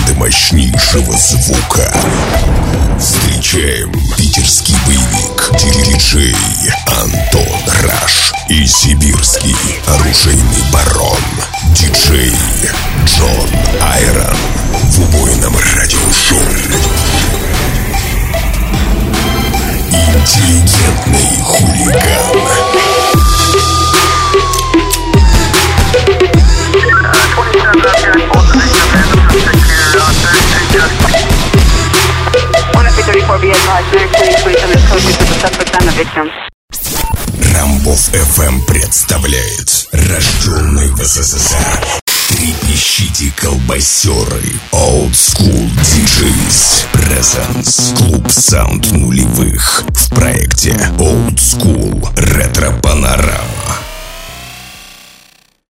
команды мощнейшего звука. Встречаем питерский боевик, диджей Антон Раш и сибирский оружейный барон, диджей Джон Айрон в убойном радиошоу. Интеллигентный хулиган. Рамбов FM представляет рожденный в СССР. Трепещите, колбасеры. Old School DJs Presents. Клуб Саунд нулевых в проекте Old School Ретро Панорама.